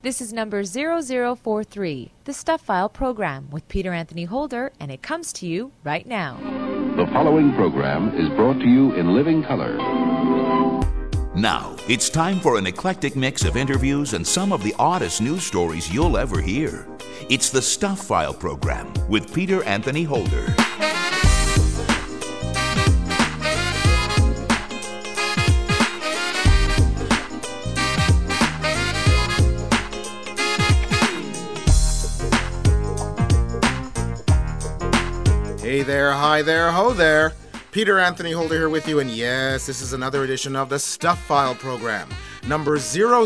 This is number 0043, the Stuff File program with Peter Anthony Holder, and it comes to you right now. The following program is brought to you in living color. Now, it's time for an eclectic mix of interviews and some of the oddest news stories you'll ever hear. It's the Stuff File program with Peter Anthony Holder. Hey there, hi there, ho there. Peter Anthony Holder here with you, and yes, this is another edition of the Stuff File program, number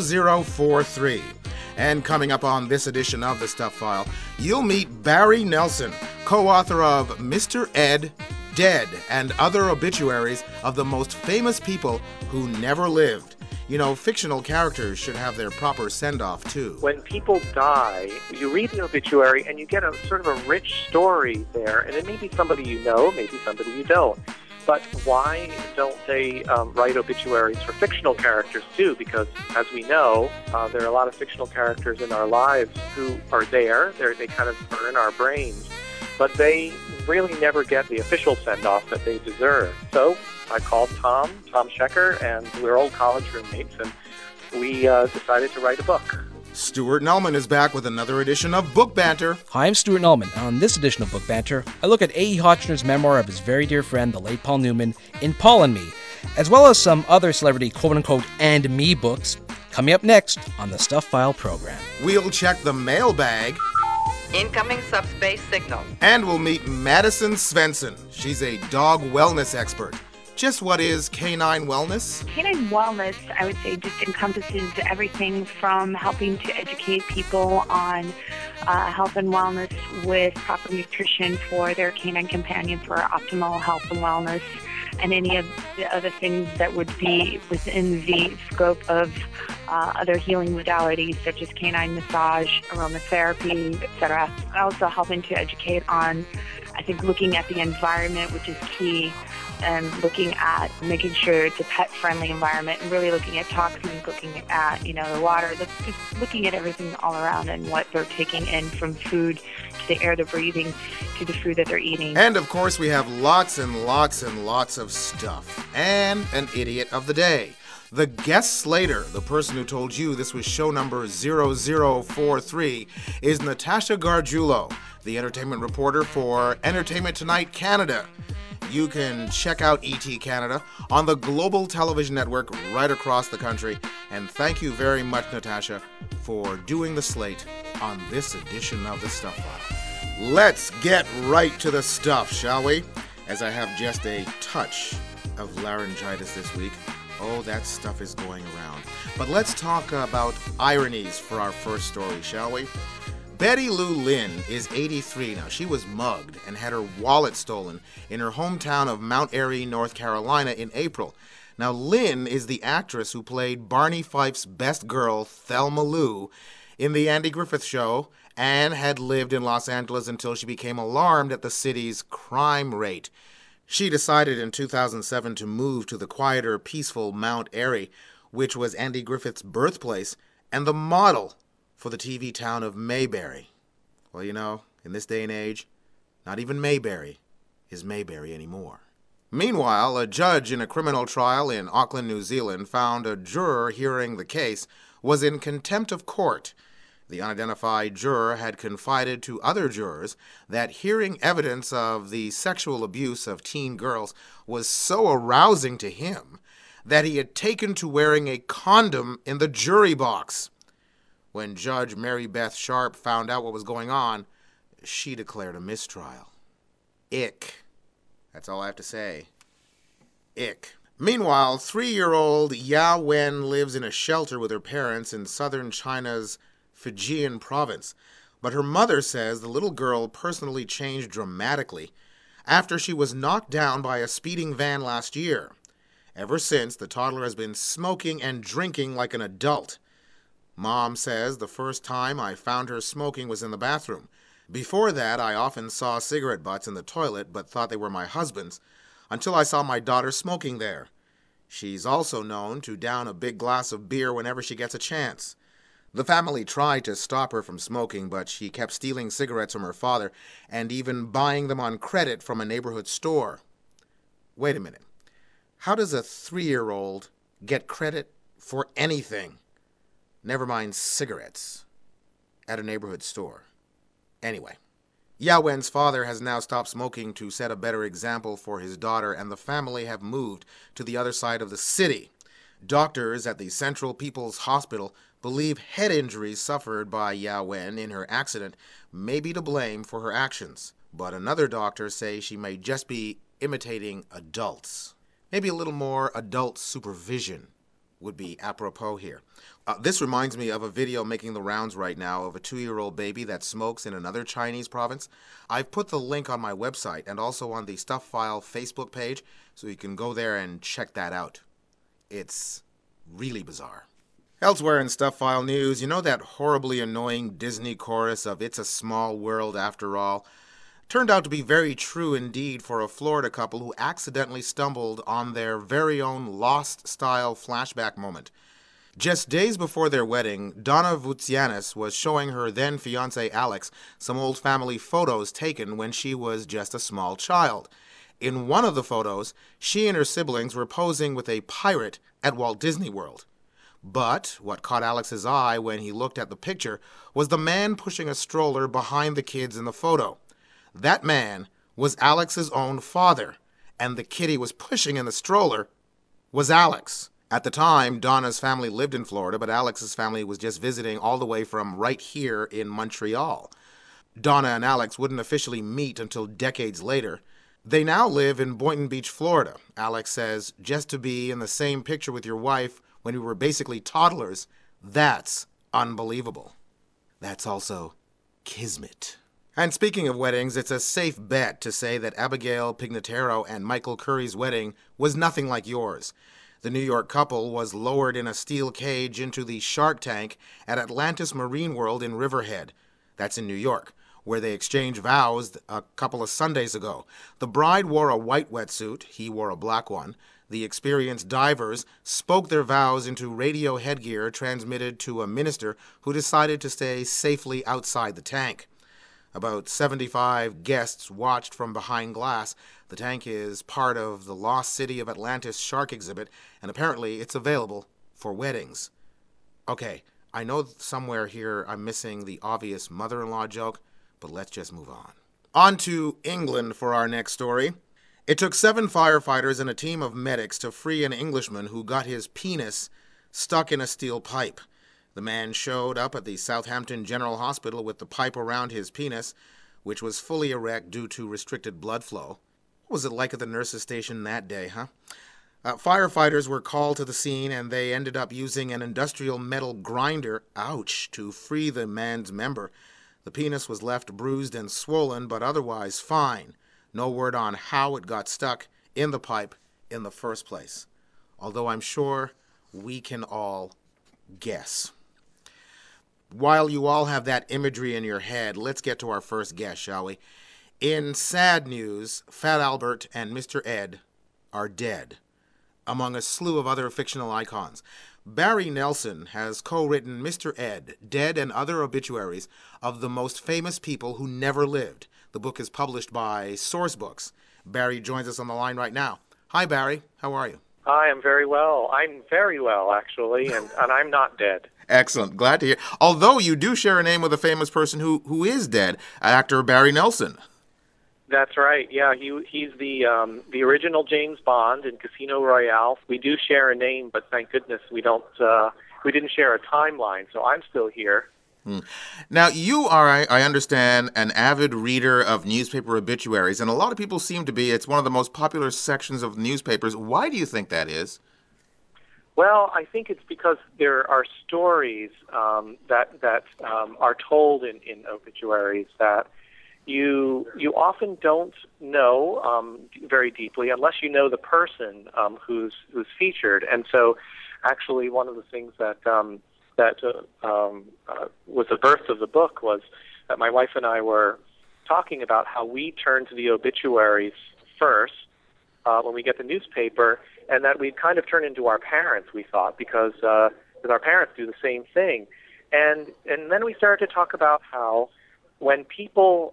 0043. And coming up on this edition of the Stuff File, you'll meet Barry Nelson, co-author of Mr. Ed, Dead, and other obituaries of the most famous people who never lived. You know, fictional characters should have their proper send-off, too. When people die, you read the obituary and you get a sort of a rich story there, and it may be somebody you know, maybe somebody you don't. But why don't they write obituaries for fictional characters, too? Because, as we know, there are a lot of fictional characters in our lives who are there. They kind of are in our brains. But they really never get the official send-off that they deserve. So I called Tom Schecker, and we're old college roommates, and we decided to write a book. Stuart Nullman is back with another edition of Book Banter. Hi, I'm Stuart Nullman. On this edition of Book Banter, I look at A.E. Hotchner's memoir of his very dear friend, the late Paul Newman, in Paul and Me, as well as some other celebrity quote-unquote and me books, coming up next on the Stuff File program. We'll check the mailbag. Incoming subspace signal. And we'll meet Madison Svensson. She's a dog wellness expert. Just what is canine wellness? Canine wellness, I would say, just encompasses everything from helping to educate people on health and wellness with proper nutrition for their canine companion for optimal health and wellness, and any of the other things that would be within the scope of other healing modalities such as canine massage, aromatherapy, etc. Also helping to educate on, I think, looking at the environment, which is key, and looking at making sure it's a pet-friendly environment, and really looking at toxins, looking at, the water, just looking at everything all around and what they're taking in from food to the air they're breathing to the food that they're eating. And, of course, we have lots and lots and lots of stuff. And an idiot of the day. The guest slater, the person who told you this was show number 0043, is Natasha Gargiulo, the entertainment reporter for Entertainment Tonight Canada. You can check out ET Canada on the Global Television Network right across the country. And thank you very much, Natasha, for doing the slate on this edition of the Stuff File. Let's get right to the stuff, shall we? As I have just a touch of laryngitis this week. Oh, that stuff is going around. But let's talk about ironies for our first story, shall we? Betty Lou Lynn is 83 now. She was mugged and had her wallet stolen in her hometown of Mount Airy, North Carolina in April. Now, Lynn is the actress who played Barney Fife's best girl, Thelma Lou, in The Andy Griffith Show, and had lived in Los Angeles until she became alarmed at the city's crime rate. She decided in 2007 to move to the quieter, peaceful Mount Airy, which was Andy Griffith's birthplace and the model for the TV town of Mayberry. Well, in this day and age, not even Mayberry is Mayberry anymore. Meanwhile, a judge in a criminal trial in Auckland, New Zealand, found a juror hearing the case was in contempt of court. The unidentified juror had confided to other jurors that hearing evidence of the sexual abuse of teen girls was so arousing to him that he had taken to wearing a condom in the jury box. When Judge Mary Beth Sharp found out what was going on, she declared a mistrial. Ick. That's all I have to say. Ick. Meanwhile, 3-year-old Ya Wen lives in a shelter with her parents in southern China's Fujian province, but her mother says the little girl personally changed dramatically after she was knocked down by a speeding van last year. Ever since, the toddler has been smoking and drinking like an adult. Mom says the first time I found her smoking was in the bathroom. Before that, I often saw cigarette butts in the toilet but thought they were my husband's, until I saw my daughter smoking there. She's also known to down a big glass of beer whenever she gets a chance. The family tried to stop her from smoking, but she kept stealing cigarettes from her father and even buying them on credit from a neighborhood store. Wait a minute. How does a 3-year-old get credit for anything? Never mind cigarettes at a neighborhood store. Anyway, Yawen's father has now stopped smoking to set a better example for his daughter, and the family have moved to the other side of the city. Doctors at the Central People's Hospital believe head injuries suffered by Yawen in her accident may be to blame for her actions, but another doctor says she may just be imitating adults. Maybe a little more adult supervision would be apropos here. This reminds me of a video making the rounds right now of a 2-year-old baby that smokes in another Chinese province. I've put the link on my website and also on the Stuff File Facebook page, so you can go there and check that out. It's really bizarre. Elsewhere in Stuff File news, you know that horribly annoying Disney chorus of "It's a Small World After All"? Turned out to be very true indeed for a Florida couple who accidentally stumbled on their very own Lost-style flashback moment. Just days before their wedding, Donna Vutsianis was showing her then-fiancé Alex some old family photos taken when she was just a small child. In one of the photos, she and her siblings were posing with a pirate at Walt Disney World. But what caught Alex's eye when he looked at the picture was the man pushing a stroller behind the kids in the photo. That man was Alex's own father, and the kid he was pushing in the stroller was Alex. At the time, Donna's family lived in Florida, but Alex's family was just visiting all the way from right here in Montreal. Donna and Alex wouldn't officially meet until decades later. They now live in Boynton Beach, Florida. Alex says, just to be in the same picture with your wife when we were basically toddlers, that's unbelievable. That's also kismet. And speaking of weddings, it's a safe bet to say that Abigail Pignataro and Michael Curry's wedding was nothing like yours. The New York couple was lowered in a steel cage into the Shark Tank at Atlantis Marine World in Riverhead. That's in New York, where they exchanged vows a couple of Sundays ago. The bride wore a white wetsuit, he wore a black one. The experienced divers spoke their vows into radio headgear transmitted to a minister who decided to stay safely outside the tank. About 75 guests watched from behind glass. The tank is part of the Lost City of Atlantis shark exhibit, and apparently it's available for weddings. Okay, I know somewhere here I'm missing the obvious mother-in-law joke, but let's just move on. On to England for our next story. It took 7 firefighters and a team of medics to free an Englishman who got his penis stuck in a steel pipe. The man showed up at the Southampton General Hospital with the pipe around his penis, which was fully erect due to restricted blood flow. What was it like at the nurse's station that day, huh? Firefighters were called to the scene, and they ended up using an industrial metal grinder, to free the man's member. The penis was left bruised and swollen, but otherwise fine. No word on how it got stuck in the pipe in the first place, although I'm sure we can all guess. While you all have that imagery in your head, let's get to our first guess, shall we? In sad news, Fat Albert and Mr. Ed are dead, among a slew of other fictional icons. Barry Nelson has co-written Mr. Ed, Dead and Other Obituaries of the Most Famous People Who Never Lived. The book is published by Sourcebooks. Barry joins us on the line right now. Hi, Barry. How are you? Hi, I'm very well. I'm very well, actually, and I'm not dead. Excellent. Glad to hear. Although you do share a name with a famous person who is dead, actor Barry Nelson. That's right. Yeah, he's the original James Bond in Casino Royale. We do share a name, but thank goodness we didn't share a timeline. So I'm still here. Now, you are, I understand, an avid reader of newspaper obituaries, and a lot of people seem to be. It's one of the most popular sections of newspapers. Why do you think that is? Well, I think it's because there are stories that are told in obituaries that you often don't know very deeply unless you know the person who's featured. And so, actually, one of the things that was the birth of the book was that my wife and I were talking about how we turn to the obituaries first when we get the newspaper, and that we'd kind of turn into our parents, we thought, because our parents do the same thing. And then we started to talk about how when people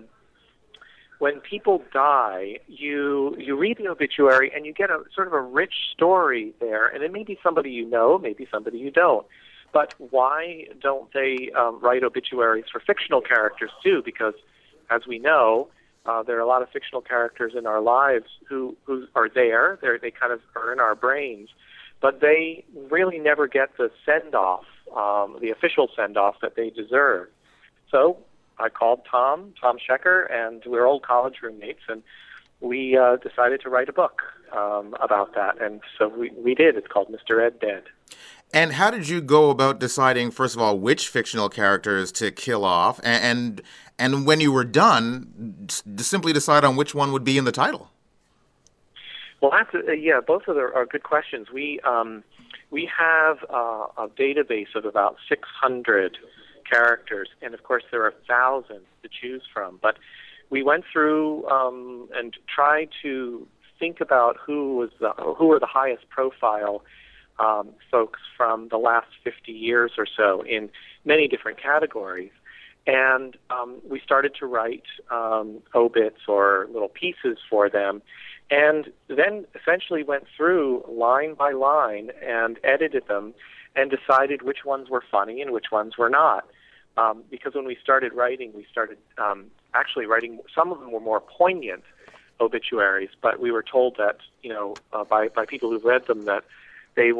die, you read the obituary and you get a sort of a rich story there, and it may be somebody you know, maybe somebody you don't. But why don't they write obituaries for fictional characters too? Because, as we know, there are a lot of fictional characters in our lives who are there. They kind of are in our brains, but they really never get the send-off, the official send-off that they deserve. So I called Tom Schecker, and we're old college roommates, and we decided to write a book about that. And so we did. It's called Mr. Ed Dead. And how did you go about deciding, first of all, which fictional characters to kill off, and when you were done, simply decide on which one would be in the title? Well, both of them are good questions. We have a database of about 600 characters, and of course there are thousands to choose from. But we went through and tried to think about who were the highest profile folks from the last 50 years or so in many different categories. And we started to write obits or little pieces for them, and then essentially went through line by line and edited them and decided which ones were funny and which ones were not. Because when we started writing, actually writing, some of them were more poignant obituaries, but we were told that, by people who've read them, that they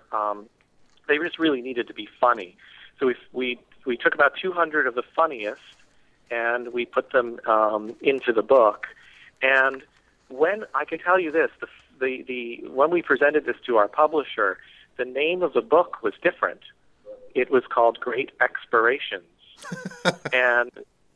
just really needed to be funny. So we took about 200 of the funniest, and we put them into the book. And when I can tell you this, when we presented this to our publisher, the name of the book was different. It was called Great Expirations, and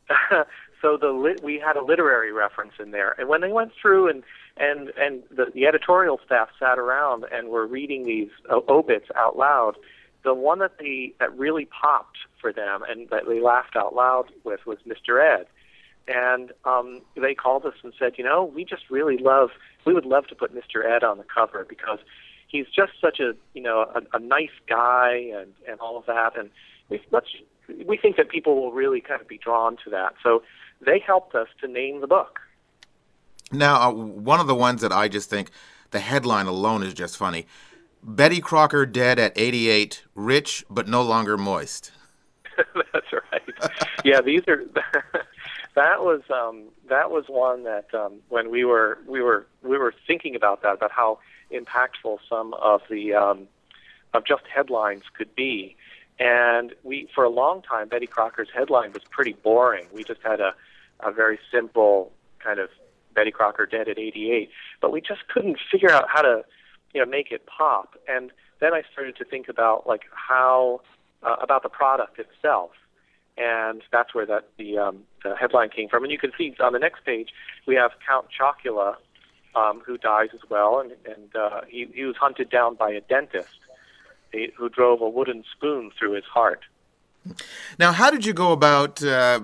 so we had a literary reference in there. And when they went through and the editorial staff sat around and were reading these obits out loud, the one that really popped for them and that they laughed out loud with was Mr. Ed. And they called us and said, we would love to put Mr. Ed on the cover because he's just such a nice guy and all of that. And we think that people will really kind of be drawn to that. So they helped us to name the book. Now, one of the ones that I just think the headline alone is just funny. Betty Crocker dead at 88, rich but no longer moist. That's right. Yeah, these are. That was one that when we were thinking about that, about how impactful some of the of just headlines could be, and for a long time Betty Crocker's headline was pretty boring. We just had a very simple kind of Betty Crocker dead at 88, but we just couldn't figure out how to make it pop. And then I started to think about how about the product itself, and that's where the headline came from. And you can see on the next page we have Count Chocula, who dies as well, and he was hunted down by a dentist who drove a wooden spoon through his heart. Now, how did you go about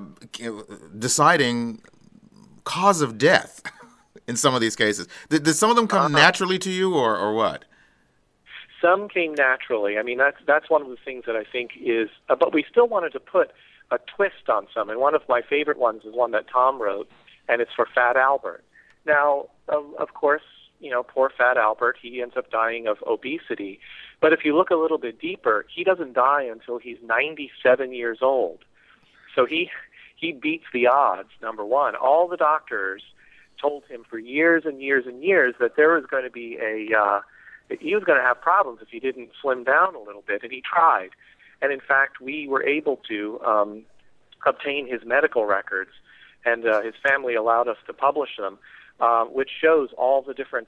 deciding cause of death in some of these cases? Did some of them come naturally to you, or what? Some came naturally. I mean, that's one of the things that I think is, but we still wanted to put a twist on some. And one of my favorite ones is one that Tom wrote, and it's for Fat Albert. Now, of course, poor Fat Albert, he ends up dying of obesity. But if you look a little bit deeper, he doesn't die until he's 97 years old. So he beats the odds, number one. All the doctors told him for years and years and years that there was going to be he was going to have problems if he didn't slim down a little bit, and he tried. And in fact, we were able to obtain his medical records, and his family allowed us to publish them, which shows all the different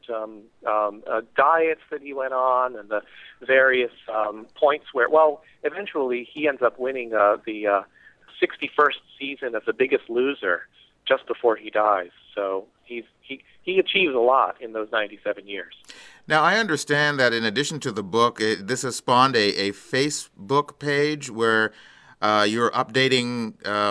diets that he went on and the various points where, eventually he ends up winning the 61st season of The Biggest Loser just before he dies. So he achieves a lot in those 97 years. Now, I understand that in addition to the book, this has spawned a Facebook page where you're updating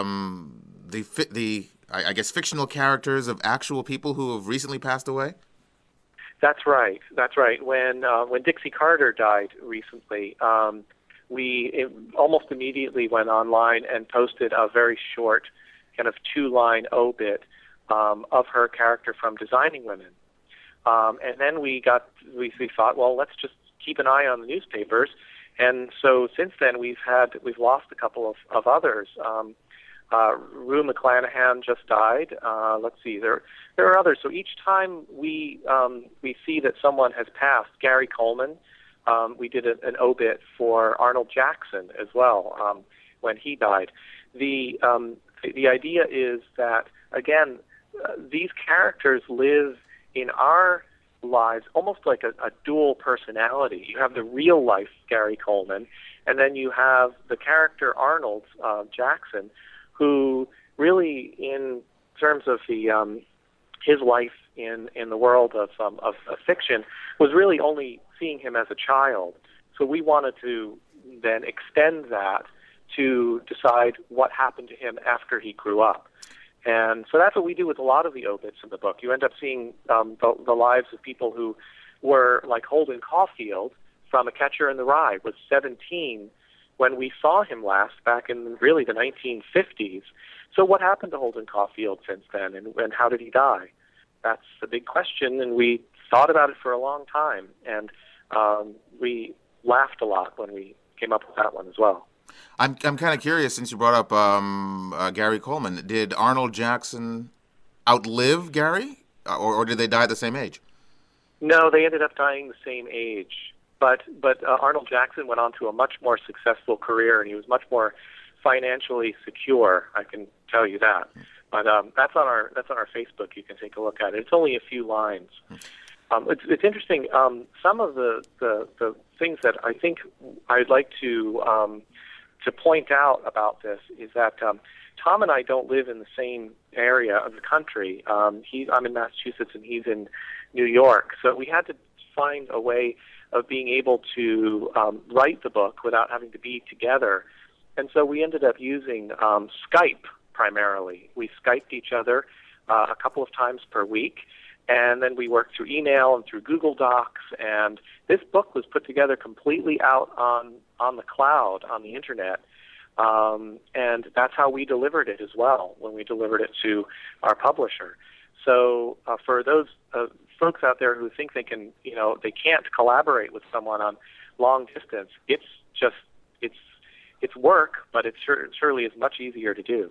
I guess, fictional characters of actual people who have recently passed away? That's right. When Dixie Carter died recently, almost immediately went online and posted a very short kind of 2-line obit of her character from Designing Women. And then we thought, well, let's just keep an eye on the newspapers. And so since then we've lost a couple of others. Rue McClanahan just died. Let's see, there are others. So each time we see that someone has passed, Gary Coleman, we did an obit for Arnold Jackson as well when he died. The idea is that, again, these characters live in our lives almost like a dual personality. You have the real life Gary Coleman, and then you have the character Arnold Jackson, who really, in terms of his life in the world of fiction, was really only seeing him as a child. So we wanted to then extend that to decide what happened to him after he grew up. And so that's what we do with a lot of the obits in the book. You end up seeing the lives of people who were like Holden Caulfield from A Catcher in the Rye, was 17 when we saw him last back in really the 1950s. So what happened to Holden Caulfield since then, and how did he die? That's the big question, and we thought about it for a long time, and we laughed a lot when we came up with that one as well. I'm kind of curious, since you brought up Gary Coleman. Did Arnold Jackson outlive Gary, or did they die at the same age? No, they ended up dying the same age. But Arnold Jackson went on to a much more successful career, and he was much more financially secure. I can tell you that. But that's on our Facebook. You can take a look at it. It's only a few lines. It's interesting. Some of the things that I think I'd like to point out about this is that Tom and I don't live in the same area of the country. I'm in Massachusetts and he's in New York, so we had to find a way of being able to write the book without having to be together. And so we ended up using Skype primarily. We Skyped each other a couple of times per week, and then we worked through email and through Google Docs, and this book was put together completely out on the cloud, on the internet, and that's how we delivered it as well when we delivered it to our publisher. So for those folks out there who think they can't collaborate with someone on long distance, it's work, but it surely is much easier to do.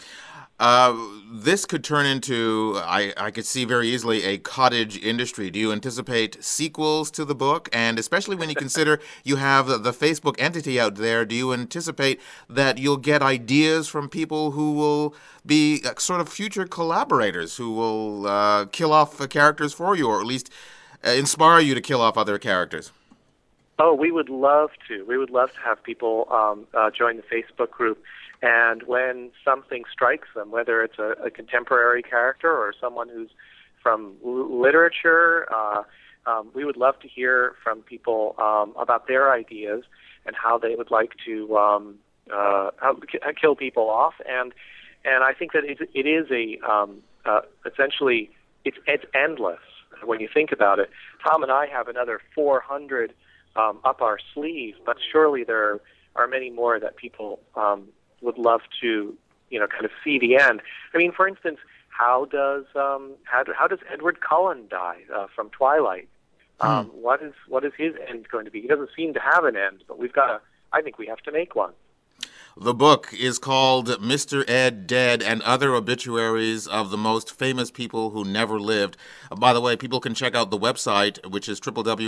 This could turn into, I could see very easily, a cottage industry. Do you anticipate sequels to the book? And especially when you consider you have the Facebook entity out there, do you anticipate that you'll get ideas from people who will be sort of future collaborators, who will kill off characters for you, or at least inspire you to kill off other characters? Oh, we would love to. We would love to have people join the Facebook group. And when something strikes them, whether it's a contemporary character or someone who's from literature, we would love to hear from people about their ideas and how they would like to kill people off. And I think that it is essentially it's endless when you think about it. Tom and I have another 400 up our sleeve, but surely there are many more that people would love to, kind of see the end. I mean, for instance, how does Edward Cullen die from Twilight? What is his end going to be? He doesn't seem to have an end, but I think we have to make one. The book is called Mr. Ed Dead and Other Obituaries of the Most Famous People Who Never Lived. By the way, people can check out the website, which is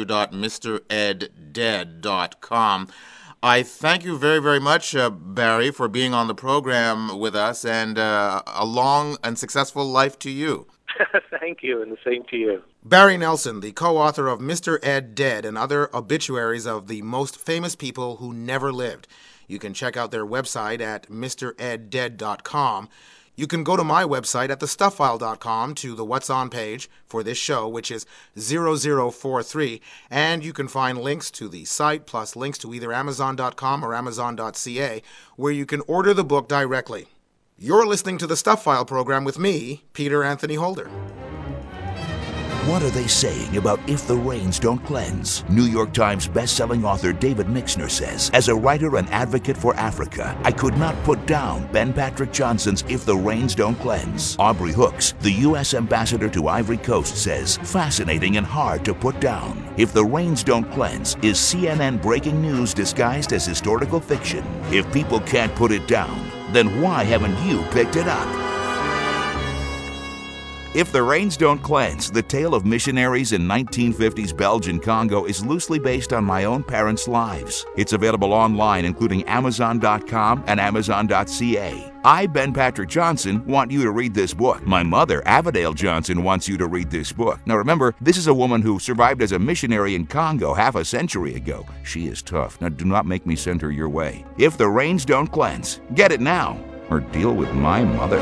www.mredddead.com. I thank you very, very much, Barry, for being on the program with us, and a long and successful life to you. Thank you, and the same to you. Barry Nelson, the co-author of Mr. Ed Dead and Other Obituaries of the Most Famous People Who Never Lived. You can check out their website at mredddead.com. You can go to my website at thestufffile.com to the What's On page for this show, which is 0043, and you can find links to the site plus links to either Amazon.com or Amazon.ca, where you can order the book directly. You're listening to the Stuff File program with me, Peter Anthony Holder. What are they saying about If the Rains Don't Cleanse? New York Times best-selling author David Mixner says, as a writer and advocate for Africa, I could not put down Ben Patrick Johnson's If the Rains Don't Cleanse. Aubrey Hooks, the U.S. ambassador to Ivory Coast, says, fascinating and hard to put down. If the Rains Don't Cleanse is CNN breaking news disguised as historical fiction. If people can't put it down, then why haven't you picked it up? If the Rains Don't Cleanse, the tale of missionaries in 1950s Belgian Congo, is loosely based on my own parents' lives. It's available online, including Amazon.com and Amazon.ca. I, Ben Patrick Johnson, want you to read this book. My mother, Avadale Johnson, wants you to read this book. Now remember, this is a woman who survived as a missionary in Congo half a century ago. She is tough. Now do not make me send her your way. If the Rains Don't Cleanse, get it now, or deal with my mother.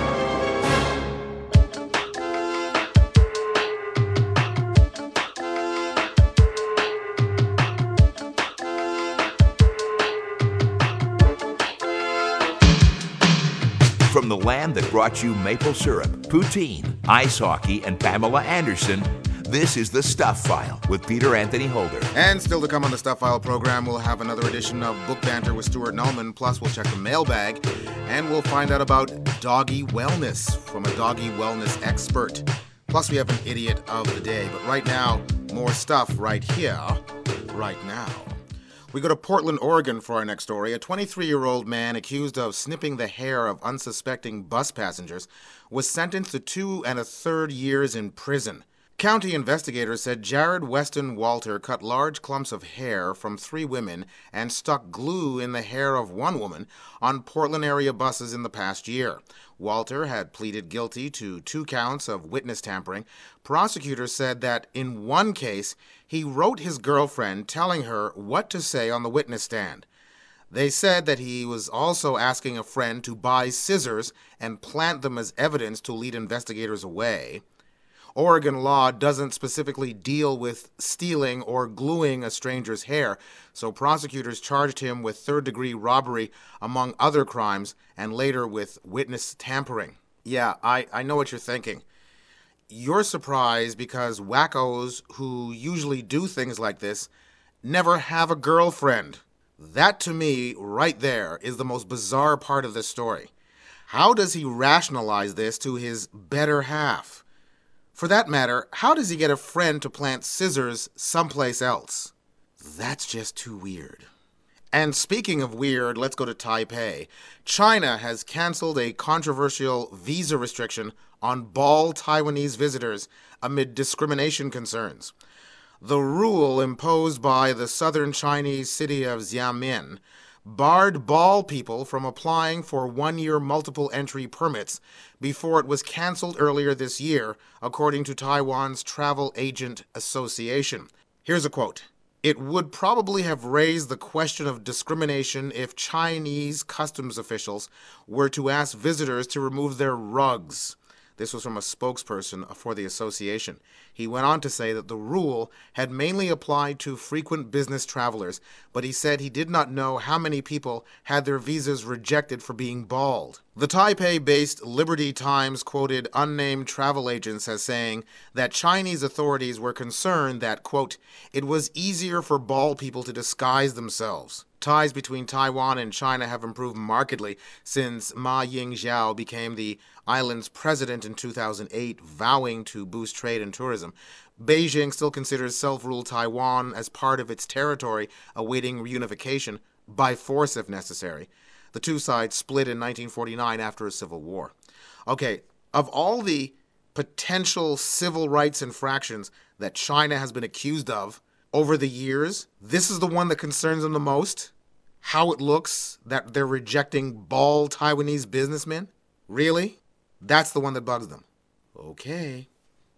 From the land that brought you maple syrup, poutine, ice hockey, and Pamela Anderson, this is The Stuff File with Peter Anthony Holder. And still to come on the Stuff File program, we'll have another edition of Book Banter with Stuart Nullman, plus we'll check the mailbag, and we'll find out about doggy wellness from a doggy wellness expert. Plus we have an idiot of the day. But right now, more stuff right here, right now. We go to Portland, Oregon for our next story. A 23-year-old man accused of snipping the hair of unsuspecting bus passengers was sentenced to 2 1/3 years in prison. County investigators said Jared Weston Walter cut large clumps of hair from 3 women and stuck glue in the hair of 1 woman on Portland area buses in the past year. Walter had pleaded guilty to 2 counts of witness tampering. Prosecutors said that in one case, he wrote his girlfriend telling her what to say on the witness stand. They said that he was also asking a friend to buy scissors and plant them as evidence to lead investigators away. Oregon law doesn't specifically deal with stealing or gluing a stranger's hair, so prosecutors charged him with third-degree robbery, among other crimes, and later with witness tampering. Yeah, I know what you're thinking. You're surprised because wackos who usually do things like this never have a girlfriend. That, to me, right there, is the most bizarre part of this story. How does he rationalize this to his better half? For that matter, how does he get a friend to plant scissors someplace else? That's just too weird. And speaking of weird, let's go to Taipei. China has canceled a controversial visa restriction on bald Taiwanese visitors amid discrimination concerns. The rule imposed by the southern Chinese city of Xiamen barred bald people from applying for 1-year multiple entry permits before it was canceled earlier this year, according to Taiwan's Travel Agent Association. Here's a quote. It would probably have raised the question of discrimination if Chinese customs officials were to ask visitors to remove their rugs. This was from a spokesperson for the association. He went on to say that the rule had mainly applied to frequent business travelers, but he said he did not know how many people had their visas rejected for being bald. The Taipei-based Liberty Times quoted unnamed travel agents as saying that Chinese authorities were concerned that, quote, it was easier for bald people to disguise themselves. Ties between Taiwan and China have improved markedly since Ma Ying-jeou became the island's president in 2008, vowing to boost trade and tourism. Beijing still considers self-ruled Taiwan as part of its territory, awaiting reunification, by force if necessary. The two sides split in 1949 after a civil war. Okay, of all the potential civil rights infractions that China has been accused of over the years, this is the one that concerns them the most? How it looks that they're rejecting bald Taiwanese businessmen? Really? That's the one that bugs them. Okay.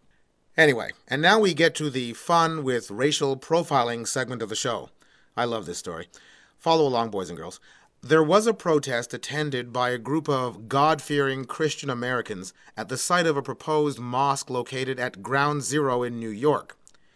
Anyway, and now we get to the fun with racial profiling segment of the show. I love this story. Follow along, boys and girls. There was a protest attended by a group of God-fearing Christian Americans at the site of a proposed mosque located at Ground Zero in New York.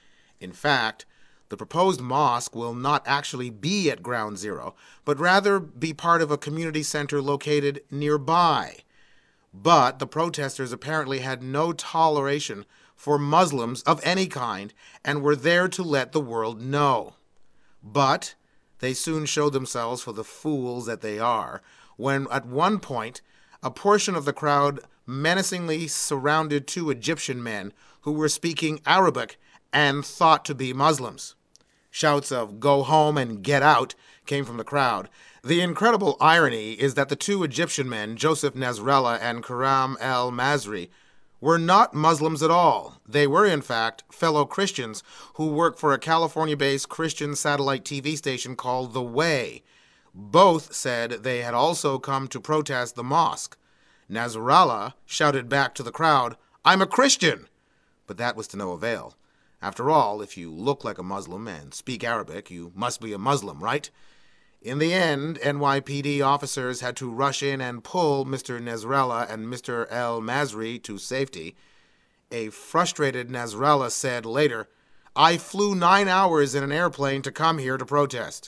In fact, the proposed mosque will not actually be at Ground Zero, but rather be part of a community center located nearby. But the protesters apparently had no toleration for Muslims of any kind and were there to let the world know. But they soon showed themselves for the fools that they are, when at one point a portion of the crowd menacingly surrounded two Egyptian men who were speaking Arabic and thought to be Muslims. Shouts of "go home" and "get out" came from the crowd. The incredible irony is that the two Egyptian men, Joseph Nasrallah and Karam el-Masri, were not Muslims at all. They were, in fact, fellow Christians who work for a California-based Christian satellite TV station called The Way. Both said they had also come to protest the mosque. Nasrallah shouted back to the crowd, "I'm a Christian!" But that was to no avail. After all, if you look like a Muslim and speak Arabic, you must be a Muslim, right? In the end, NYPD officers had to rush in and pull Mr. Nasrallah and Mr. el-Masri to safety. A frustrated Nasrallah said later, "I flew 9 hours in an airplane to come here to protest."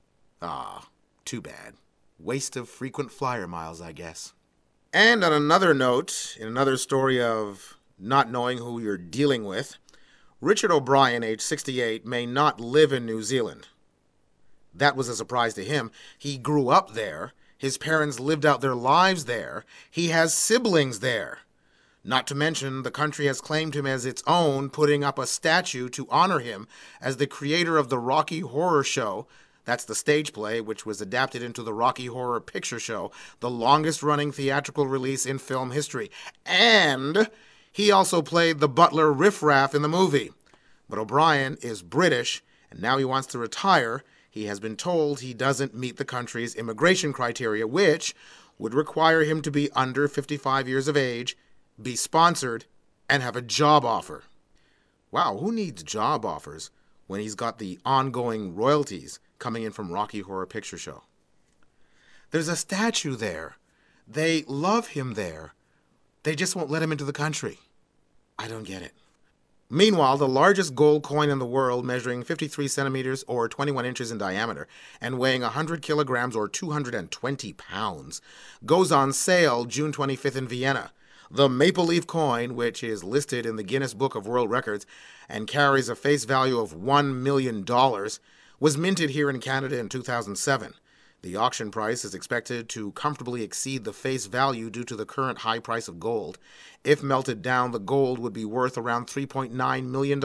Ah, too bad. Waste of frequent flyer miles, I guess. And on another note, in another story of not knowing who you're dealing with, Richard O'Brien, age 68, may not live in New Zealand. That was a surprise to him. He grew up there. His parents lived out their lives there. He has siblings there. Not to mention, the country has claimed him as its own, putting up a statue to honor him as the creator of the Rocky Horror Show. That's the stage play, which was adapted into the Rocky Horror Picture Show, the longest-running theatrical release in film history. And he also played the butler Riff Raff in the movie. But O'Brien is British, and now he wants to retire. He has been told he doesn't meet the country's immigration criteria, which would require him to be under 55 years of age, be sponsored, and have a job offer. Wow, who needs job offers when he's got the ongoing royalties coming in from Rocky Horror Picture Show? There's a statue there. They love him there. They just won't let him into the country. I don't get it. Meanwhile, the largest gold coin in the world, measuring 53 centimeters or 21 inches in diameter and weighing 100 kilograms or 220 pounds, goes on sale June 25th in Vienna. The Maple Leaf coin, which is listed in the Guinness Book of World Records and carries a face value of $1 million, was minted here in Canada in 2007. The auction price is expected to comfortably exceed the face value due to the current high price of gold. If melted down, the gold would be worth around $3.9 million.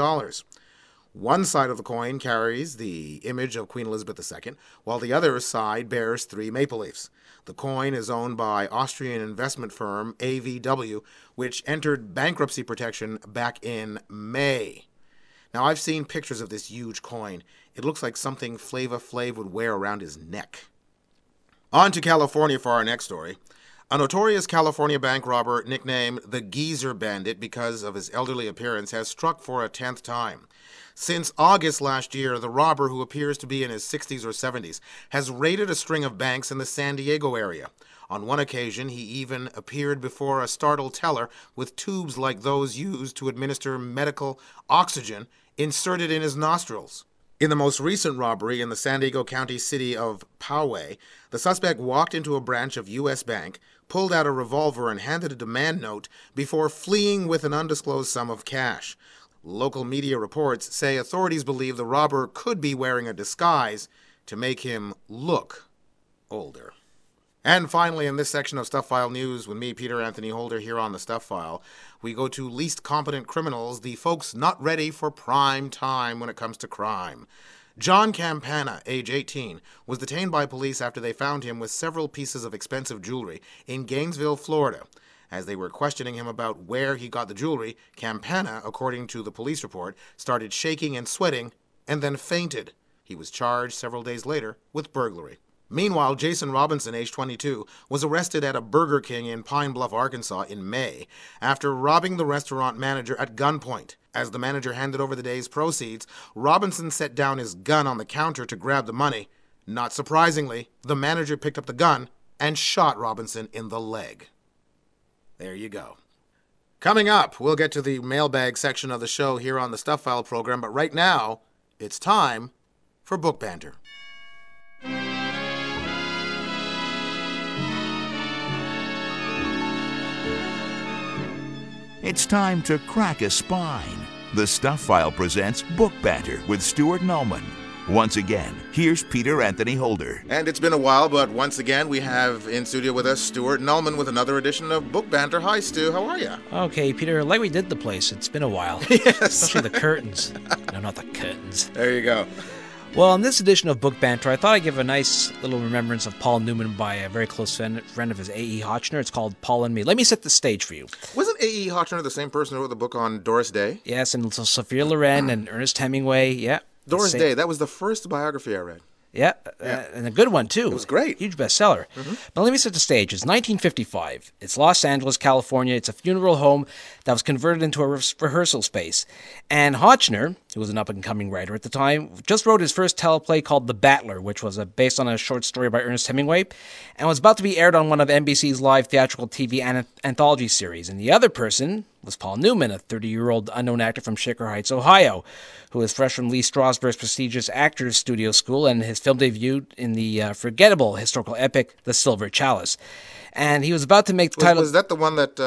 One side of the coin carries the image of Queen Elizabeth II, while the other side bears 3 maple leafs. The coin is owned by Austrian investment firm AVW, which entered bankruptcy protection back in May. Now, I've seen pictures of this huge coin. It looks like something Flava Flav would wear around his neck. On to California for our next story. A notorious California bank robber nicknamed the Geezer Bandit because of his elderly appearance has struck for a 10th time. Since August last year, the robber, who appears to be in his 60s or 70s, has raided a string of banks in the San Diego area. On one occasion, he even appeared before a startled teller with tubes like those used to administer medical oxygen inserted in his nostrils. In the most recent robbery in the San Diego County city of Poway, the suspect walked into a branch of U.S. Bank, pulled out a revolver and handed a demand note before fleeing with an undisclosed sum of cash. Local media reports say authorities believe the robber could be wearing a disguise to make him look older. And finally, in this section of Stuff File News, with me, Peter Anthony Holder, here on the Stuff File, we go to least competent criminals, the folks not ready for prime time when it comes to crime. John Campana, age 18, was detained by police after they found him with several pieces of expensive jewelry in Gainesville, Florida. As they were questioning him about where he got the jewelry, Campana, according to the police report, started shaking and sweating and then fainted. He was charged several days later with burglary. Meanwhile, Jason Robinson, age 22, was arrested at a Burger King in Pine Bluff, Arkansas in May after robbing the restaurant manager at gunpoint. As the manager handed over the day's proceeds, Robinson set down his gun on the counter to grab the money. Not surprisingly, the manager picked up the gun and shot Robinson in the leg. There you go. Coming up, we'll get to the mailbag section of the show here on the Stuff File program, but right now, it's time for Book Banter. It's time to crack a spine. The Stuff File presents Book Banter with Stuart Nullman. Once again, here's Peter Anthony Holder. And it's been a while, but once again, we have in studio with us Stuart Nullman with another edition of Book Banter. Hi, Stu. How are you? Okay, Peter, like we did the place. It's been a while. Yes. Especially the curtains. No, not the curtains. There you go. Well, in this edition of Book Banter, I thought I'd give a nice little remembrance of Paul Newman by a very close friend of his, A.E. Hotchner. It's called Paul and Me. Let me set the stage for you. Wasn't A.E. Hotchner the same person who wrote the book on Doris Day? Yes, and so Sophia Loren and Ernest Hemingway, yeah. Doris Day, that was the first biography I read. Yeah, and a good one, too. It was great. Huge bestseller. But let me set the stage. It's 1955. It's Los Angeles, California. It's a funeral home that was converted into a rehearsal space. And Hotchner, who was an up-and-coming writer at the time, just wrote his first teleplay called The Battler, which was based on a short story by Ernest Hemingway, and was about to be aired on one of NBC's live theatrical TV anthology series. And the other person was Paul Newman, a 30-year-old unknown actor from Shaker Heights, Ohio, who was fresh from Lee Strasberg's prestigious Actors Studio School and his film debut in the forgettable historical epic, The Silver Chalice. And he was about to make the title... Was that the one that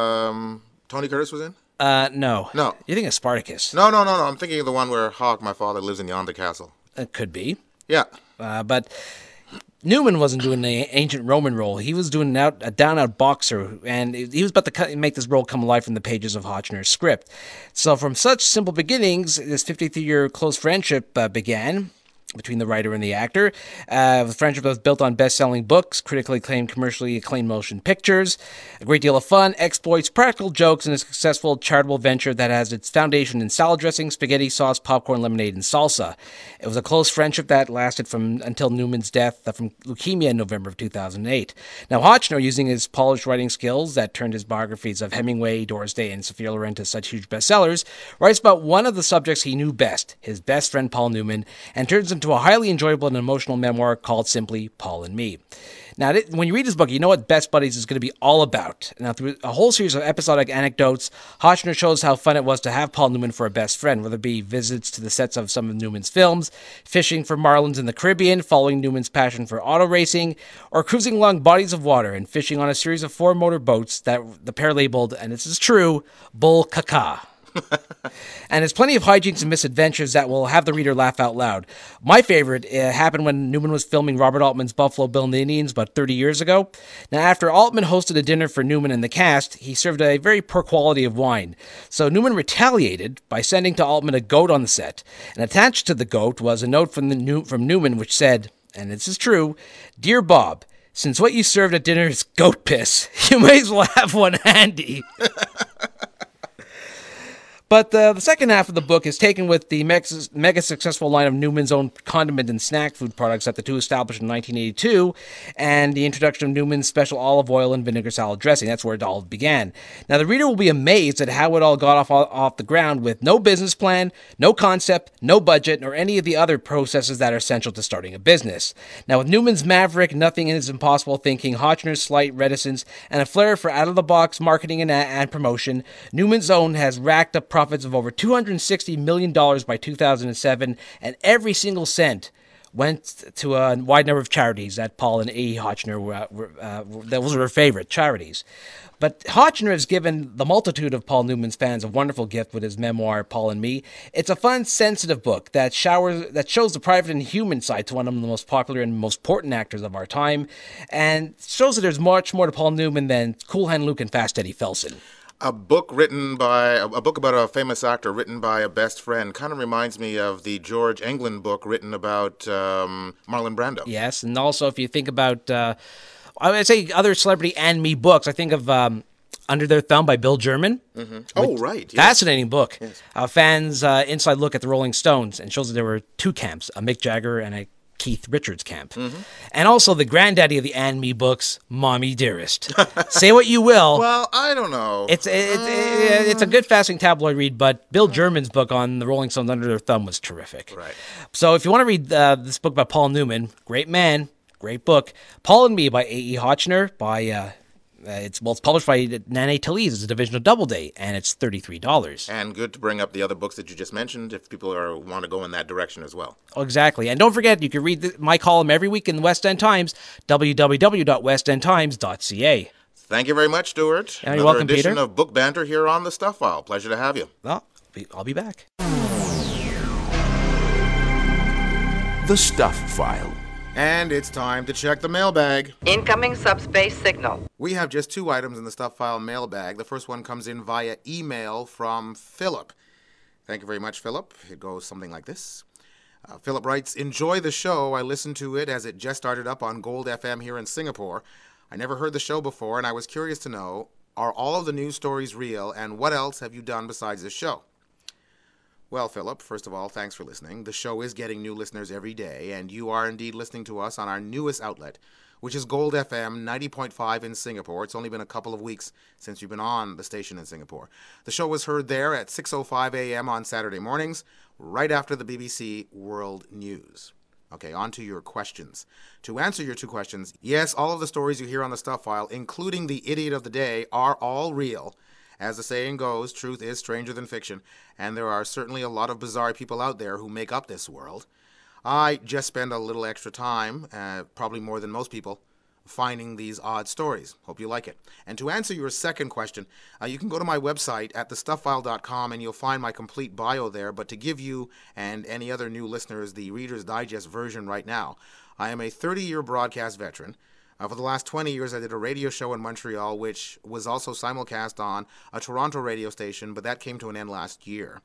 Tony Curtis was in? No. No. You're thinking of Spartacus. No. I'm thinking of the one where Hawk, my father, lives in yonder castle. It could be. Yeah. But Newman wasn't doing the ancient Roman role. He was doing a down-out boxer, and he was about to make this role come alive from the pages of Hotchner's script. So from such simple beginnings, this 53-year close friendship began between the writer and the actor. The friendship was built on best-selling books, critically acclaimed, commercially acclaimed motion pictures, a great deal of fun, exploits, practical jokes, and a successful charitable venture that has its foundation in salad dressing, spaghetti sauce, popcorn, lemonade, and salsa. It was a close friendship that lasted until Newman's death from leukemia in November of 2008. Now, Hotchner, using his polished writing skills that turned his biographies of Hemingway, Doris Day, and Sophia Loren to such huge bestsellers, writes about one of the subjects he knew best, his best friend Paul Newman, and turns him to a highly enjoyable and emotional memoir called simply Paul and Me. Now, when you read this book, you know what Best Buddies is going to be all about. Now, through a whole series of episodic anecdotes, Hotchner shows how fun it was to have Paul Newman for a best friend, whether it be visits to the sets of some of Newman's films, fishing for marlins in the Caribbean, following Newman's passion for auto racing, or cruising along bodies of water and fishing on a series of 4 motor boats that the pair labeled, and this is true, Bull Caca. And there's plenty of hijinks and misadventures that will have the reader laugh out loud. My favorite happened when Newman was filming Robert Altman's Buffalo Bill and the Indians about 30 years ago. Now, after Altman hosted a dinner for Newman and the cast, he served a very poor quality of wine. So Newman retaliated by sending to Altman a goat on the set. And attached to the goat was a note from Newman which said, and this is true, "Dear Bob, since what you served at dinner is goat piss, you may as well have one handy." But the second half of the book is taken with the mega successful line of Newman's own condiment and snack food products that the two established in 1982, and the introduction of Newman's special olive oil and vinegar salad dressing. That's where it all began. Now, the reader will be amazed at how it all got off the ground with no business plan, no concept, no budget, nor any of the other processes that are essential to starting a business. Now, with Newman's maverick, nothing is impossible thinking, Hotchner's slight reticence, and a flair for out-of-the-box marketing and ad promotion, Newman's Own has racked up profits of over $260 million by 2007, and every single cent went to a wide number of charities that Paul and A.E. Hotchner that was her favorite charities. But Hotchner has given the multitude of Paul Newman's fans a wonderful gift with his memoir, Paul and Me. It's a fun, sensitive book that shows the private and human side to one of the most popular and most important actors of our time, and shows that there's much more to Paul Newman than Cool Hand Luke and Fast Eddie Felsen. A book about a famous actor written by a best friend kind of reminds me of the George Englund book written about Marlon Brando. Yes, and also if you think about, I would say other celebrity and me books, I think of Under Their Thumb by Bill German. Mm-hmm. Oh, right. Yes. Fascinating book. Yes. Fans' inside look at the Rolling Stones, and shows that there were 2 camps, a Mick Jagger and a Keith Richards camp. Mm-hmm. And also the granddaddy of the and me books, Mommy Dearest. Say what you will. Well, I don't know. It's a good, fascinating tabloid read, but Bill German's book on the Rolling Stones Under Their Thumb was terrific. Right. So if you want to read this book by Paul Newman, great man, great book. Paul and Me by A.E. Hotchner by It's published by Nane Talese. It's a division of Doubleday, and it's $33. And good to bring up the other books that you just mentioned if people want to go in that direction as well. Oh, exactly. And don't forget, you can read my column every week in the West End Times, www.westendtimes.ca. Thank you very much, Stuart. You're Another welcome, edition Peter. of Book Banter here on The Stuff File. Pleasure to have you. Well, I'll be back. The Stuff File. And it's time to check the mailbag. Incoming subspace signal. We have just 2 items in the Stuff File mailbag. The first one comes in via email from Philip. Thank you very much, Philip. It goes something like this. Philip writes, enjoy the show. I listened to it as it just started up on Gold FM here in Singapore. I never heard the show before, and I was curious to know, are all of the news stories real, and what else have you done besides this show? Well, Philip, first of all, thanks for listening. The show is getting new listeners every day, and you are indeed listening to us on our newest outlet, which is Gold FM 90.5 in Singapore. It's only been a couple of weeks since you've been on the station in Singapore. The show was heard there at 6:05 a.m. on Saturday mornings, right after the BBC World News. Okay, on to your questions. To answer your 2 questions, yes, all of the stories you hear on the Stuff File, including the Idiot of the Day, are all real. As the saying goes, truth is stranger than fiction, and there are certainly a lot of bizarre people out there who make up this world. I just spend a little extra time, probably more than most people, finding these odd stories. Hope you like it. And to answer your second question, you can go to my website at thestufffile.com and you'll find my complete bio there. But to give you and any other new listeners the Reader's Digest version right now, I am a 30-year broadcast veteran. For the last 20 years, I did a radio show in Montreal, which was also simulcast on a Toronto radio station, but that came to an end last year.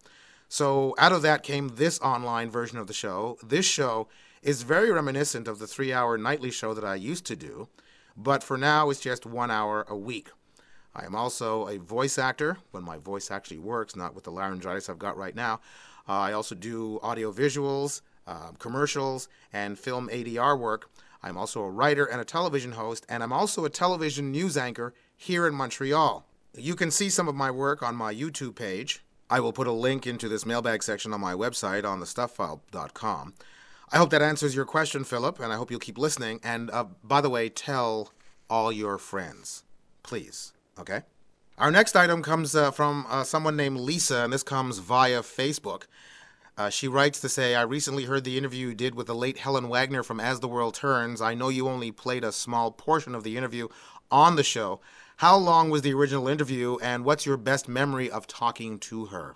So out of that came this online version of the show. This show is very reminiscent of the 3-hour nightly show that I used to do, but for now it's just 1 hour a week. I am also a voice actor, when my voice actually works, not with the laryngitis I've got right now. I also do audio visuals, commercials, and film ADR work. I'm also a writer and a television host, and I'm also a television news anchor here in Montreal. You can see some of my work on my YouTube page. I will put a link into this mailbag section on my website on thestufffile.com. I hope that answers your question, Philip, and I hope you'll keep listening. And by the way, tell all your friends, please, okay? Our next item comes from someone named Lisa, and this comes via Facebook. She writes to say, I recently heard the interview you did with the late Helen Wagner from As the World Turns. I know you only played a small portion of the interview on the show. How long was the original interview, and what's your best memory of talking to her?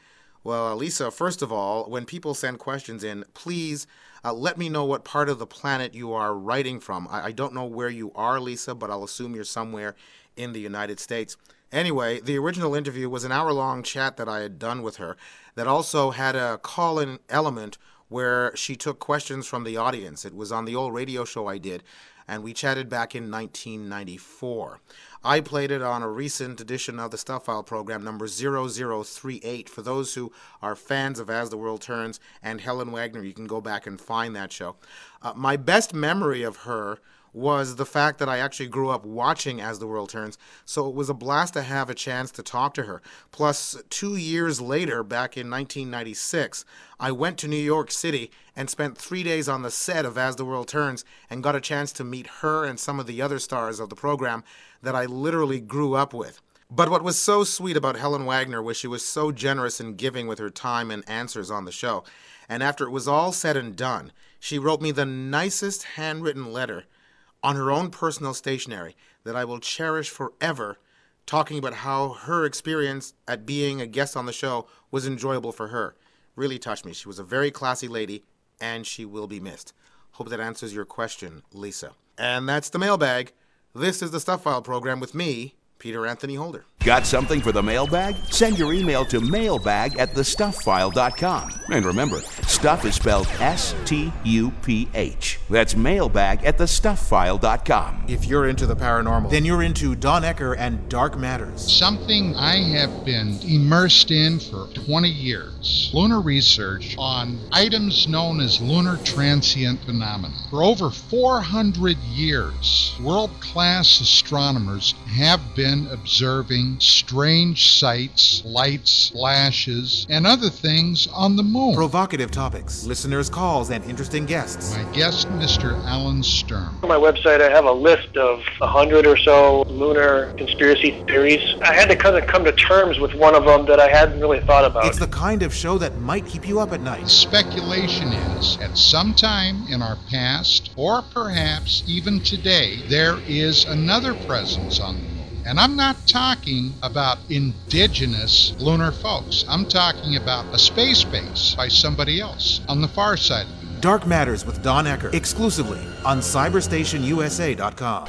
Well, Lisa, first of all, when people send questions in, please let me know what part of the planet you are writing from. I don't know where you are, Lisa, but I'll assume you're somewhere in the United States. Anyway, the original interview was an hour-long chat that I had done with her that also had a call-in element where she took questions from the audience. It was on the old radio show I did, and we chatted back in 1994. I played it on a recent edition of the Stuff File program, number 0038. For those who are fans of As the World Turns and Helen Wagner, you can go back and find that show. My best memory of her was the fact that I actually grew up watching As the World Turns, so it was a blast to have a chance to talk to her. Plus, 2 years later, back in 1996, I went to New York City and spent 3 days on the set of As the World Turns and got a chance to meet her and some of the other stars of the program that I literally grew up with. But what was so sweet about Helen Wagner was she was so generous and giving with her time and answers on the show. And after it was all said and done, she wrote me the nicest handwritten letter on her own personal stationery that I will cherish forever, talking about how her experience at being a guest on the show was enjoyable for her. Really touched me. She was a very classy lady, and she will be missed. Hope that answers your question, Lisa. And that's the mailbag. This is the Stuff File program with me, Peter Anthony Holder. Got something for the mailbag? Send your email to mailbag@thestufffile.com. And remember, stuff is spelled S-T-U-P-H. That's mailbag@thestufffile.com. If you're into the paranormal, then you're into Don Ecker and Dark Matters. Something I have been immersed in for 20 years. Lunar research on items known as lunar transient phenomena. For over 400 years, world-class astronomers have been observing on strange sights, lights, flashes, and other things on the moon. Provocative topics, listeners' calls, and interesting guests. My guest, Mr. Alan Stern. On my website, I have a list of 100 or so lunar conspiracy theories. I had to kind of come to terms with one of them that I hadn't really thought about. It's the kind of show that might keep you up at night. Speculation is, at some time in our past, or perhaps even today, there is another presence on the moon. And I'm not talking about indigenous lunar folks. I'm talking about a space base by somebody else on the far side of the moon. Dark Matters with Don Ecker, exclusively on CyberstationUSA.com.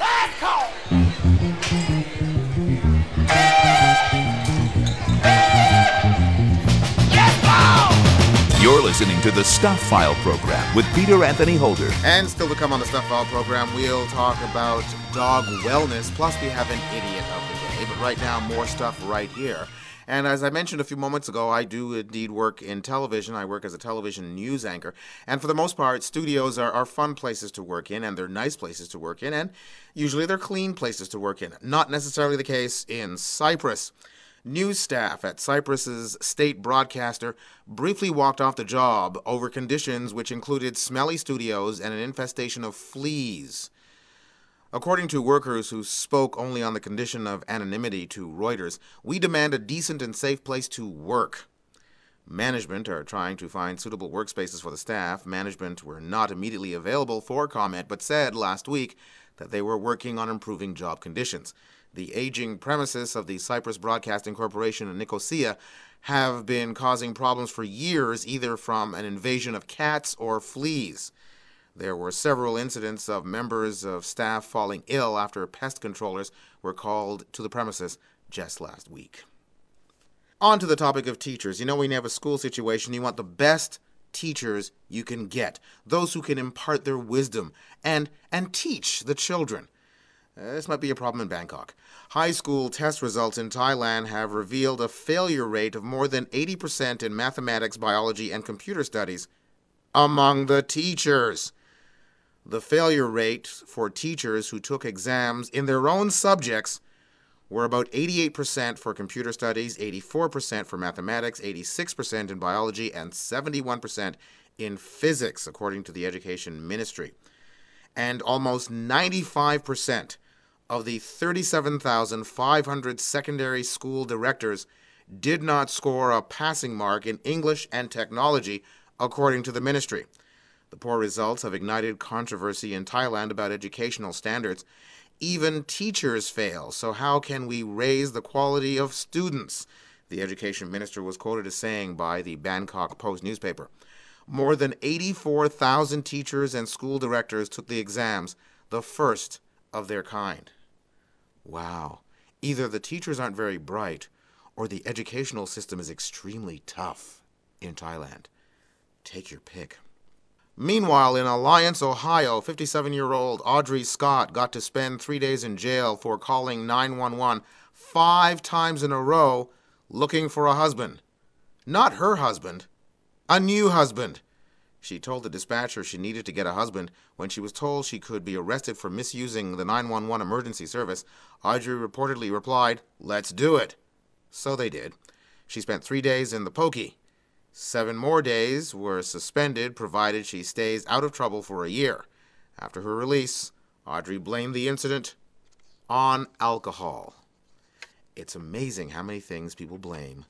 You're listening to the Stuff File program with Peter Anthony Holder. And still to come on the Stuff File program, we'll talk about dog wellness, plus we have an idiot of the day. But right now, more stuff right here. And as I mentioned a few moments ago, I do indeed work in television. I work as a television news anchor. And for the most part, studios are fun places to work in, and they're nice places to work in, and usually they're clean places to work in. Not necessarily the case in Cyprus. News staff at Cyprus's state broadcaster briefly walked off the job over conditions which included smelly studios and an infestation of fleas. According to workers who spoke only on the condition of anonymity to Reuters, we demand a decent and safe place to work. Management are trying to find suitable workspaces for the staff. Management were not immediately available for comment, but said last week that they were working on improving job conditions. The aging premises of the Cyprus Broadcasting Corporation in Nicosia have been causing problems for years, either from an invasion of cats or fleas. There were several incidents of members of staff falling ill after pest controllers were called to the premises just last week. On to the topic of teachers. You know, when you have a school situation, you want the best teachers you can get, those who can impart their wisdom and teach the children. This might be a problem in Bangkok. High school test results in Thailand have revealed a failure rate of more than 80% in mathematics, biology, and computer studies among the teachers. The failure rate for teachers who took exams in their own subjects were about 88% for computer studies, 84% for mathematics, 86% in biology, and 71% in physics, according to the Education Ministry. And almost 95% of the 37,500 secondary school directors did not score a passing mark in English and technology, according to the ministry. The poor results have ignited controversy in Thailand about educational standards. Even teachers fail, so how can we raise the quality of students? The education minister was quoted as saying by the Bangkok Post newspaper. More than 84,000 teachers and school directors took the exams, the first of their kind. Wow. Either the teachers aren't very bright, or the educational system is extremely tough in Thailand. Take your pick. Meanwhile, in Alliance, Ohio, 57-year-old Audrey Scott got to spend 3 days in jail for calling 911 5 times in a row looking for a husband. Not her husband. A new husband. She told the dispatcher she needed to get a husband. When she was told she could be arrested for misusing the 911 emergency service, Audrey reportedly replied, "Let's do it." So they did. She spent 3 days in the pokey. 7 more days were suspended, provided she stays out of trouble for a year. After her release, Audrey blamed the incident on alcohol. It's amazing how many things people blame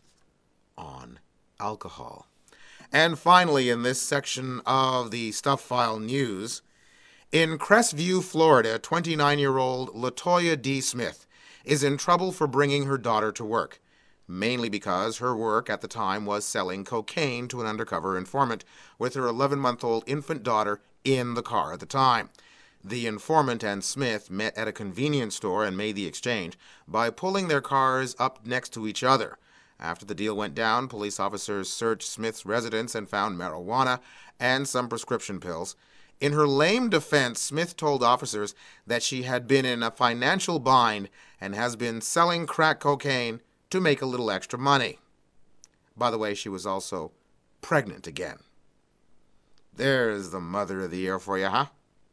on alcohol. And finally, in this section of the Stuff File news, in Crestview, Florida, 29-year-old Latoya D. Smith is in trouble for bringing her daughter to work, mainly because her work at the time was selling cocaine to an undercover informant with her 11-month-old infant daughter in the car at the time. The informant and Smith met at a convenience store and made the exchange by pulling their cars up next to each other. After the deal went down, police officers searched Smith's residence and found marijuana and some prescription pills. In her lame defense, Smith told officers that she had been in a financial bind and has been selling crack cocaine to make a little extra money. By the way, she was also pregnant again. There's the mother of the year for you, huh?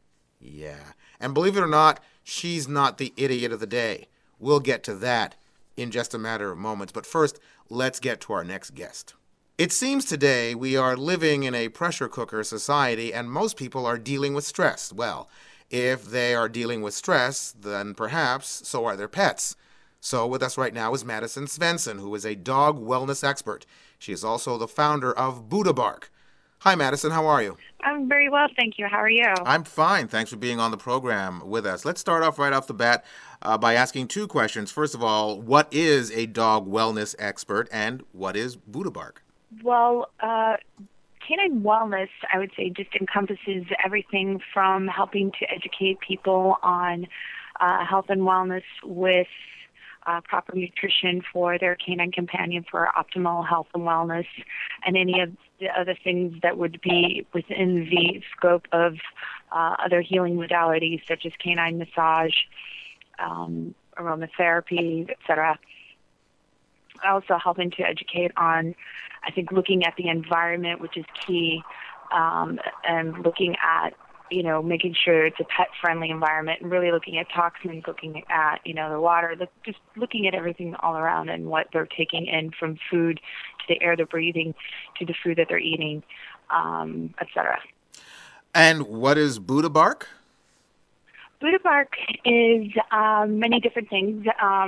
Yeah. And believe it or not, she's not the idiot of the day. We'll get to that in just a matter of moments. But first, let's get to our next guest. It seems today we are living in a pressure cooker society, and most people are dealing with stress. Well, if they are dealing with stress, then perhaps so are their pets. So with us right now is Madison Svensson, who is a dog wellness expert. She is also the founder of Buddha Bark. Hi, Madison. How are you? I'm very well, thank you. How are you? I'm fine. Thanks for being on the program with us. Let's start off right off the bat by asking two questions. First of all, what is a dog wellness expert, and what is Buddha Bark? Well, canine wellness, I would say, just encompasses everything from helping to educate people on health and wellness with proper nutrition for their canine companion for optimal health and wellness, and any of the other things that would be within the scope of other healing modalities such as canine massage, aromatherapy, etc. Also helping to educate on, I think, looking at the environment, which is key, and looking at, making sure it's a pet-friendly environment, and really looking at toxins, looking at, the water, just looking at everything all around and what they're taking in from food to the air they're breathing to the food that they're eating, etc. And what is Buddha Bark? Buddha Bark is many different things.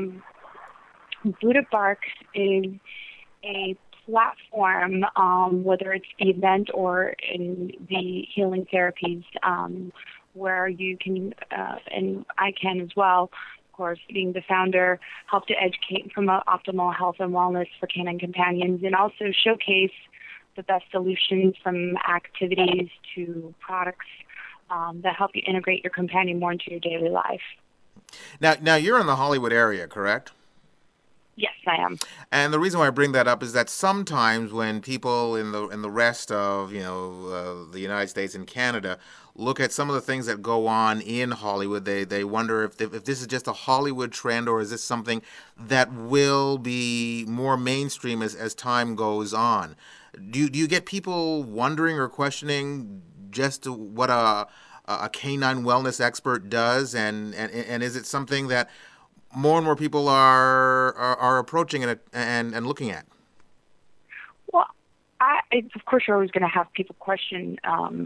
Buddha Bark is a platform, whether it's the event or in the healing therapies, where you can, and I can as well, of course, being the founder, help to educate and promote optimal health and wellness for canine companions, and also showcase the best solutions from activities to products that help you integrate your companion more into your daily life. Now you're in the Hollywood area, correct? Yes, I am. And the reason why I bring that up is that sometimes when people in the rest of the United States and Canada look at some of the things that go on in Hollywood, they wonder if this is just a Hollywood trend, or is this something that will be more mainstream as time goes on. Do you get people wondering or questioning just what a canine wellness expert does, and is it something that more and more people are approaching it and looking at? Well, of course, you're always going to have people question.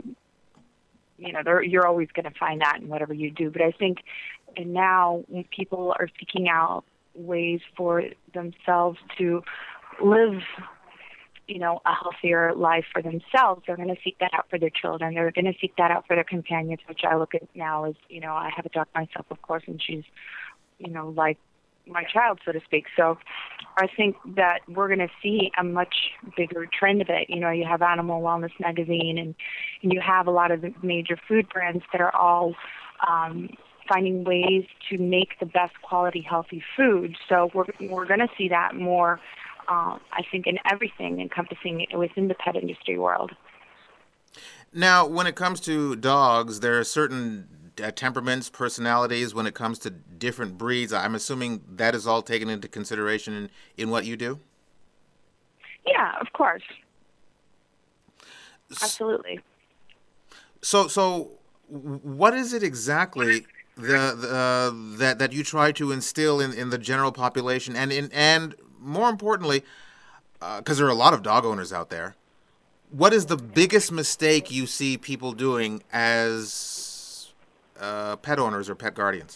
You're always going to find that in whatever you do. But I think, and now when people are seeking out ways for themselves to live, a healthier life for themselves, they're going to seek that out for their children. They're going to seek that out for their companions, which I look at now as, I have a dog myself, of course, and she's like my child, so to speak. So I think that we're going to see a much bigger trend of it. You have Animal Wellness Magazine, and you have a lot of the major food brands that are all finding ways to make the best quality, healthy food. So we're going to see that more, I think, in everything encompassing within the pet industry world. Now, when it comes to dogs, there are certain temperaments, personalities when it comes to different breeds. I'm assuming that is all taken into consideration in what you do? Yeah, of course. Absolutely. So what is it exactly that you try to instill in the general population, and more importantly, because there are a lot of dog owners out there, what is the biggest mistake you see people doing as pet owners or pet guardians?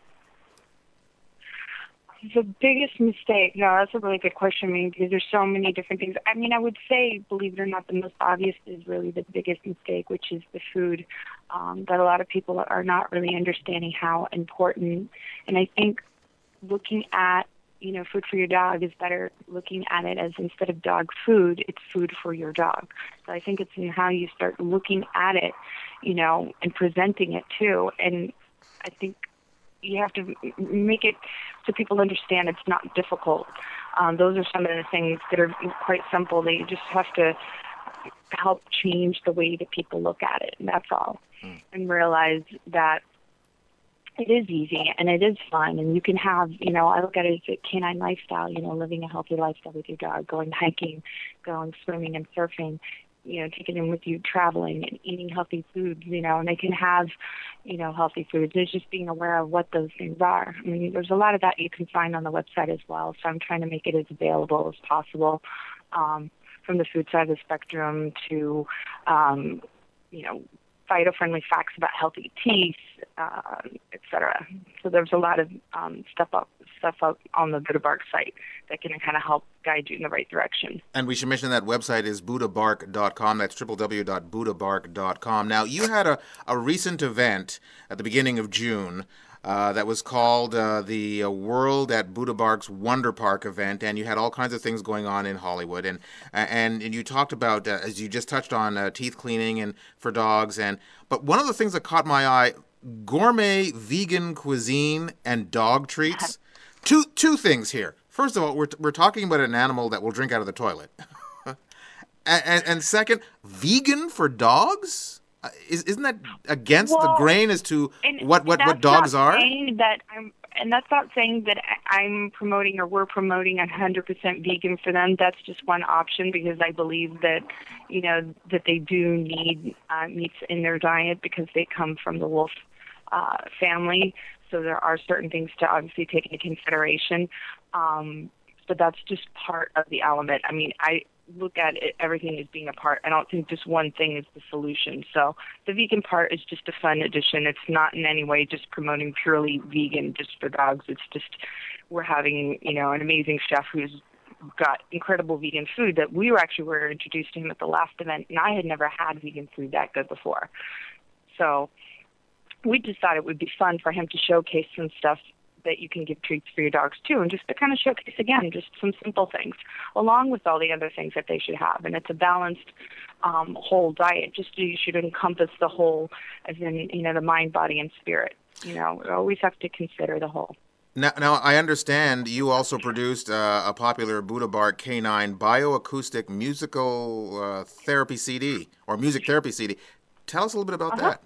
The biggest mistake? No, that's a really good question, because there's so many different things. I would say, believe it or not, the most obvious is really the biggest mistake, which is the food, that a lot of people are not really understanding how important. And I think looking at, food for your dog is better looking at it as, instead of dog food, it's food for your dog. So I think it's in how you start looking at it, and presenting it too. And I think you have to make it so people understand it's not difficult. Those are some of the things that are quite simple. They just have to help change the way that people look at it, and that's all. And realize that it is easy and it is fun, and you can have, I look at it as a canine lifestyle, living a healthy lifestyle with your dog, going hiking, going swimming and surfing. take it in with you traveling and eating healthy foods, and they can have, healthy foods. It's just being aware of what those things are. I mean, there's a lot of that you can find on the website as well. So I'm trying to make it as available as possible, from the food side of the spectrum to, phyto-friendly facts about healthy teeth, et cetera. So there's a lot of stuff up on the Buddha Bark site that can kind of help guide you in the right direction. And we should mention that website is buddhabark.com. That's www.buddhabark.com. Now, you had a recent event at the beginning of June that was called the World at Buddha Bark's Wonder Park event, and you had all kinds of things going on in Hollywood. And you talked about, as you just touched on, teeth cleaning and for dogs. But one of the things that caught my eye, gourmet vegan cuisine and dog treats. Two things here. First of all, we're talking about an animal that will drink out of the toilet. and second, vegan for dogs? Isn't that against the grain as to what dogs are? And that's not saying that I'm promoting or we're promoting 100% vegan for them. That's just one option, because I believe that, that they do need meats in their diet because they come from the wolf family. So there are certain things to obviously take into consideration. But that's just part of the element. I mean, I look at it, everything as being a part. I don't think just one thing is the solution. So the vegan part is just a fun addition. It's not in any way just promoting purely vegan just for dogs. It's just we're having, an amazing chef who's got incredible vegan food that we were introduced to him at the last event, and I had never had vegan food that good before. So we just thought it would be fun for him to showcase some stuff that you can give treats for your dogs too, and just to kind of showcase again just some simple things along with all the other things that they should have. And it's a balanced whole diet. Just you should encompass the whole, as in the mind, body, and spirit. We always have to consider the whole. Now I understand you also produced a popular Buddha Bark Canine bioacoustic musical therapy CD or music therapy CD. Tell us a little bit about that.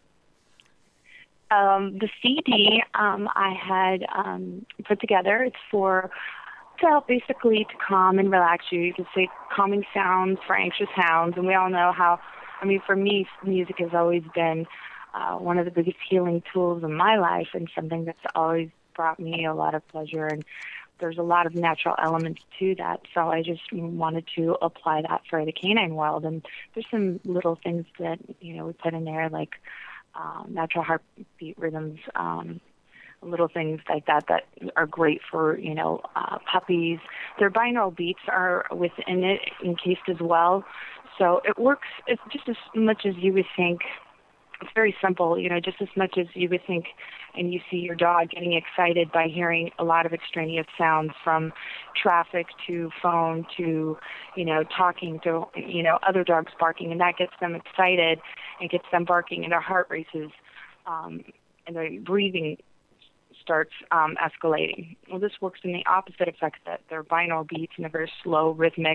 The CD I had put together, it's to help basically to calm and relax you. You can say calming sounds for anxious hounds, and we all know how, for me, music has always been one of the biggest healing tools in my life, and something that's always brought me a lot of pleasure, and there's a lot of natural elements to that, so I just wanted to apply that for the canine world. And there's some little things that, we put in there, like natural heartbeat rhythms, little things like that are great for, puppies. Their binaural beats are within it encased as well. So it works, it's just as much as you would think. It's very simple, just as much as you would think, and you see your dog getting excited by hearing a lot of extraneous sounds, from traffic to phone to, talking to, other dogs barking, and that gets them excited and gets them barking, and their heart races, and their breathing starts escalating. Well, this works in the opposite effect, that their binaural beats in a very slow, rhythmic,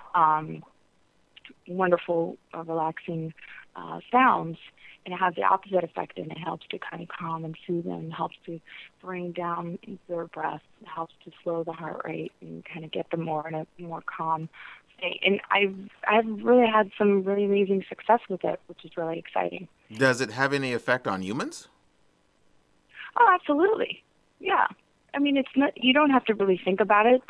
wonderful, relaxing sounds. And it has the opposite effect, and it helps to kind of calm and soothe them, helps to bring down their breath, helps to slow the heart rate and kind of get them more in a more calm state. And I've really had some really amazing success with it, which is really exciting. Does it have any effect on humans? Oh, absolutely. Yeah. It's not, you don't have to really think about it.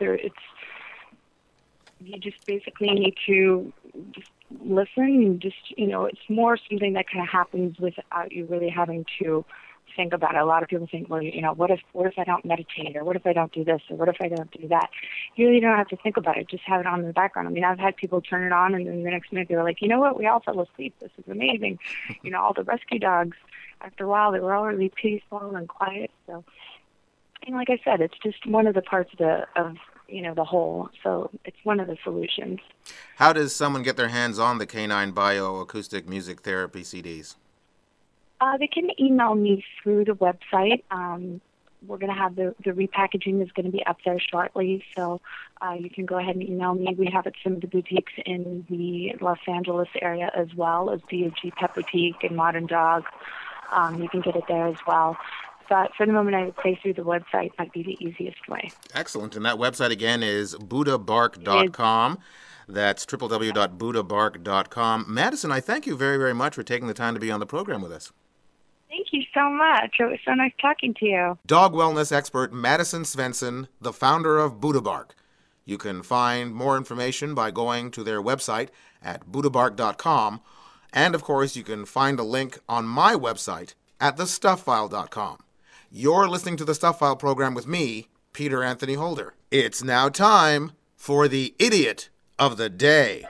You just basically need to just listen and just, it's more something that kind of happens without you really having to think about it. A lot of people think, well, what if I don't meditate, or what if I don't do this, or what if I don't do that? You really don't have to think about it. Just have it on in the background. I've had people turn it on, and then the next minute they're like, you know what, we all fell asleep. This is amazing. All the rescue dogs, after a while, they were all really peaceful and quiet. So, and like I said, it's just one of the parts of the whole. So it's one of the solutions. How does someone get their hands on the Canine Bioacoustic Music Therapy CDs? They can email me through the website. We're going to have the repackaging is going to be up there shortly, so you can go ahead and email me. We have it at some of the boutiques in the Los Angeles area, as well as DOG Pet Boutique and Modern Dog. You can get it there as well. but for the moment I would say through the website might be the easiest way. Excellent. And that website again is buddhabark.com. That's www.buddhabark.com. Madison, I thank you very, very much for taking the time to be on the program with us. Thank you so much. It was so nice talking to you. Dog wellness expert Madison Svensson, the founder of Buddha Bark. You can find more information by going to their website at buddhabark.com. And, of course, you can find a link on my website at thestufffile.com. You're listening to the Stuff File program with me, Peter Anthony Holder. It's now time for the Idiot of the Day.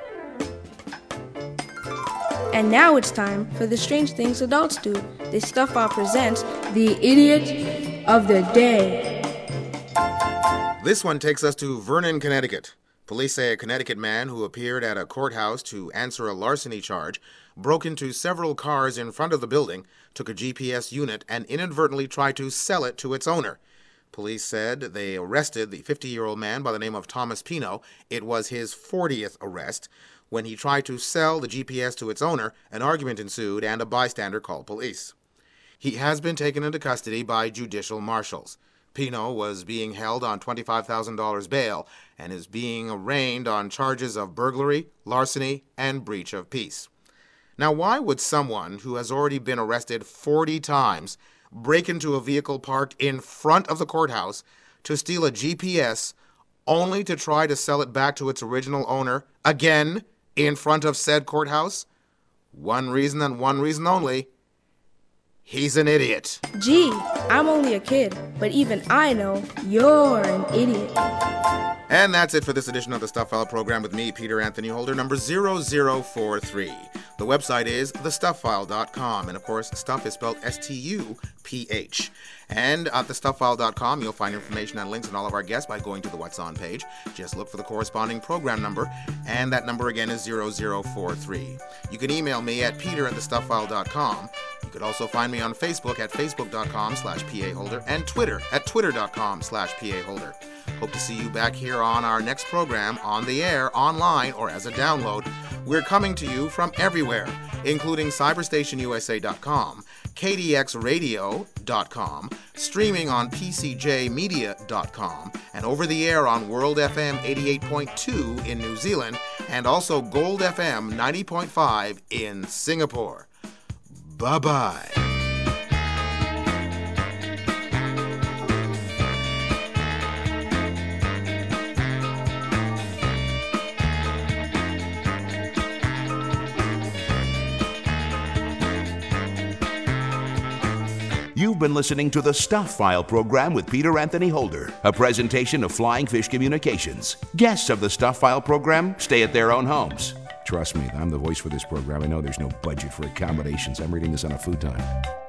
And now it's time for the strange things adults do. The Stuff File presents the Idiot of the Day. This one takes us to Vernon, Connecticut. Police say a Connecticut man who appeared at a courthouse to answer a larceny charge broke into several cars in front of the building, took a GPS unit, and inadvertently tried to sell it to its owner. Police said they arrested the 50-year-old man by the name of Thomas Pino. It was his 40th arrest. When he tried to sell the GPS to its owner, an argument ensued and a bystander called police. He has been taken into custody by judicial marshals. Pino was being held on $25,000 bail and is being arraigned on charges of burglary, larceny, and breach of peace. Now, why would someone who has already been arrested 40 times break into a vehicle parked in front of the courthouse to steal a GPS only to try to sell it back to its original owner, again, in front of said courthouse? One reason and one reason only. He's an idiot. Gee, I'm only a kid, but even I know you're an idiot. And that's it for this edition of the Stuff File program with me, Peter Anthony Holder, number 0043. The website is thestufffile.com, and of course, stuff is spelled S-T-U-P-H. And at thestufffile.com, you'll find information and links on all of our guests by going to the What's On page. Just look for the corresponding program number, and that number again is 0043. You can email me at peter@thestufffile.com. You could also find me on Facebook at facebook.com/PAHolder and Twitter at twitter.com/PAHolder. Hope to see you back here on our next program, on the air, online, or as a download. We're coming to you from everywhere, including cyberstationusa.com, kdxradio.com, streaming on pcjmedia.com, and over the air on World FM 88.2 in New Zealand, and also Gold FM 90.5 in Singapore. Bye-bye. You've been listening to the Stuff File program with Peter Anthony Holder, a presentation of Flying Fish Communications. Guests of the Stuff File program stay at their own homes. Trust me, I'm the voice for this program. I know there's no budget for accommodations. I'm reading this on a futon.